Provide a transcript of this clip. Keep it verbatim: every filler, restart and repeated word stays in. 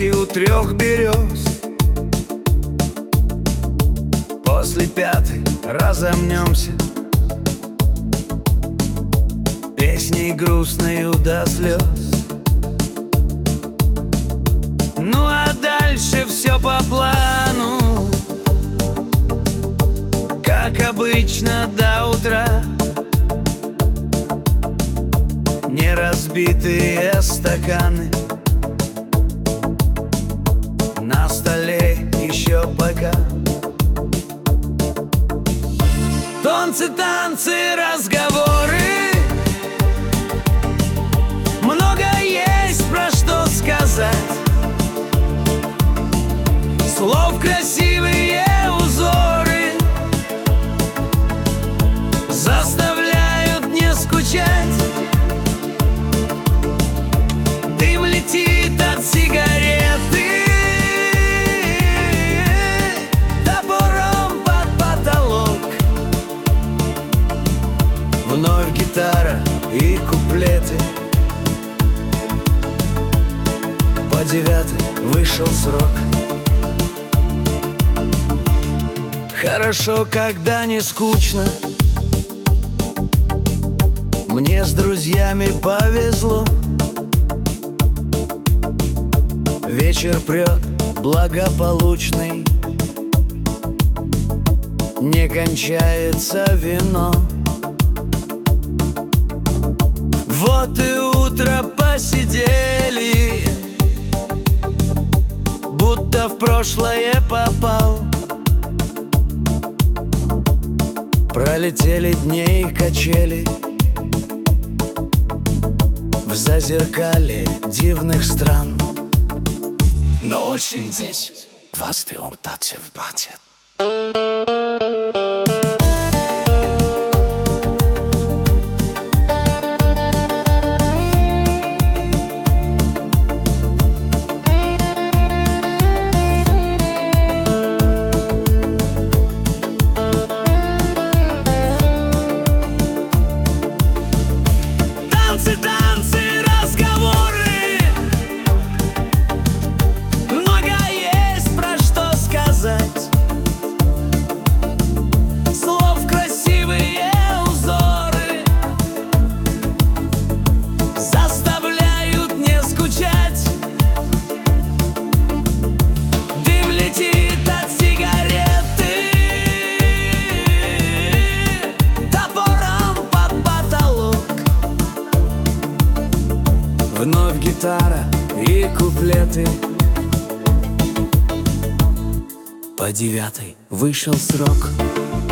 ветки у трех берез. После пятой разомнемся песней грустною до слез. Ну а дальше все по плану, как обычно до утра. Неразбитые стаканы на столе еще пока. Танцы, танцы, разговоры, много есть про что сказать. Слов красивые узоры заставляют не скучать. Дым летит от сигареты топором под потолок. Вновь гитара и куплеты. По девятой вышел срок. Хорошо, когда не скучно. Мне с друзьями повезло. Вечер прет благополучный, не кончается вино. Вот и утро посидели, будто в прошлое попал. Пролетели дни и качели в зазеркалье дивных стран. Но очень здесь вас ты умтаться в бате. Танцы, танцы, разговоры, много есть про что сказать. Слов красивые узоры заставляют не скучать. Дым летит от сигареты топором под потолок. Вновь гитара и куплеты. По девятой вышел срок.